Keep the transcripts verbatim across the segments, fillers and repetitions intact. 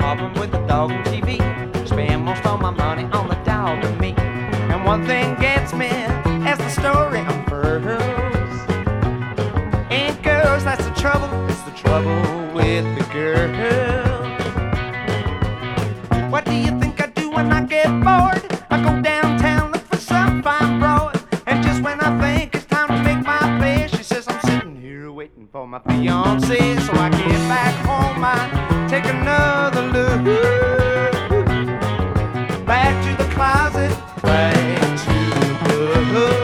problem with the dog and T V. Spend most all my money on the dog and me. And one thing gets me as the story unfurls. Ain't girls, that's the trouble. It's the trouble with the girl. What do you think I do when I get bored? I go downtown, look for some fine broad. And just when I think it's time to make my play, she says I'm sitting here waiting for my fiancé. So I get back home, I take another look. Back to the closet, back to the hood.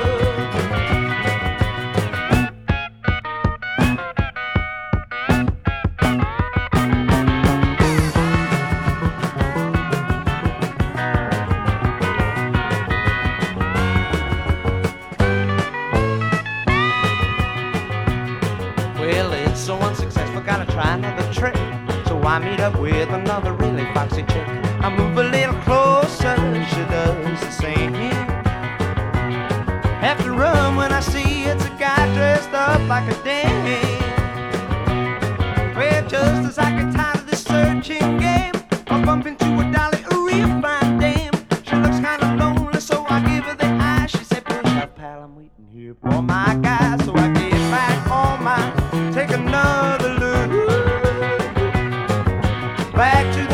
Well, it's so unsuccessful, gotta try another trick. So I meet up with another really foxy chick. I move a little closer, she does the same. Have to run when I see it's a guy dressed up like a dame. Well, just as I get tired of this searching game, I bump into a dolly, a real fine dame. She looks kinda lonely, so I give her the eye. She said, push up, pal, I'm waiting here for my guy. So I get back home, I take another look. Back to the